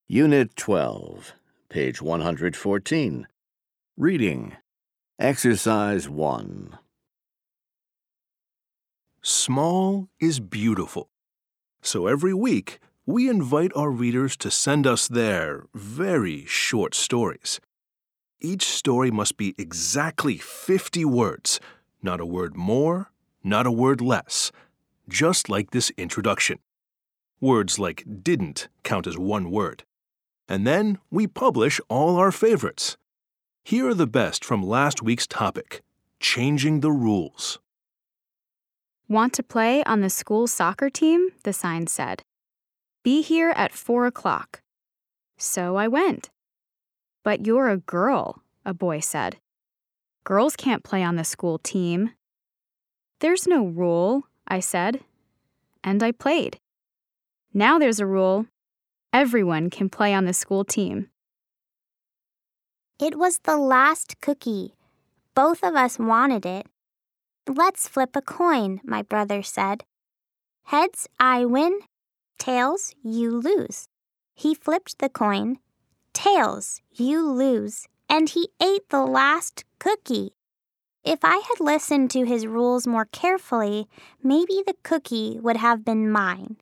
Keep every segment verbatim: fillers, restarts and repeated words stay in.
Unit twelve, page one hundred fourteen. Reading. Exercise one. Small is beautiful. So every week, we invite our readers to send us their very short stories. Each story must be exactly fifty words, not a word more, not a word less, just like this introduction. Words like didn't count as one word. And then we publish all our favorites. Here are the best from last week's topic, changing the rules. Want to play on the school soccer team? The sign said. Be here at four o'clock. So I went. But you're a girl, a boy said. Girls can't play on the school team. There's no rule, I said. And I played. Now there's a rule. Everyone can play on the school team. It was the last cookie. Both of us wanted it. Let's flip a coin, my brother said. Heads, I win. Tails, you lose. He flipped the coin. Tails, you lose. And he ate the last cookie. If I had listened to his rules more carefully, maybe the cookie would have been mine.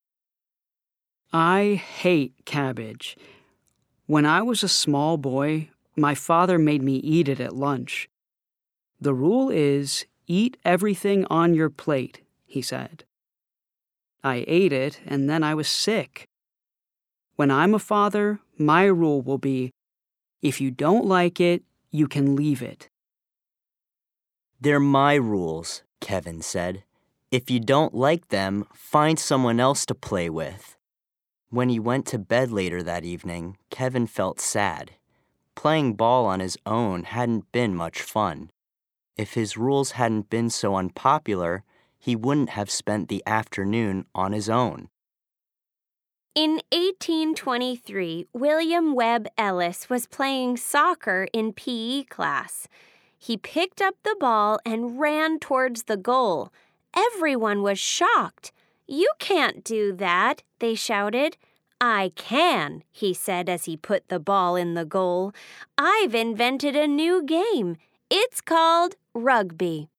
I hate cabbage. When I was a small boy, my father made me eat it at lunch. The rule is, eat everything on your plate, he said. I ate it, and then I was sick. When I'm a father, my rule will be, if you don't like it, you can leave it. They're my rules, Kevin said. If you don't like them, find someone else to play with. When he went to bed later that evening, Kevin felt sad. Playing ball on his own hadn't been much fun. If his rules hadn't been so unpopular, he wouldn't have spent the afternoon on his own. In eighteen twenty-three, William Webb Ellis was playing soccer in P E class. He picked up the ball and ran towards the goal. Everyone was shocked. "You can't do that," they shouted. "I can," he said as he put the ball in the goal. "I've invented a new game. It's called rugby."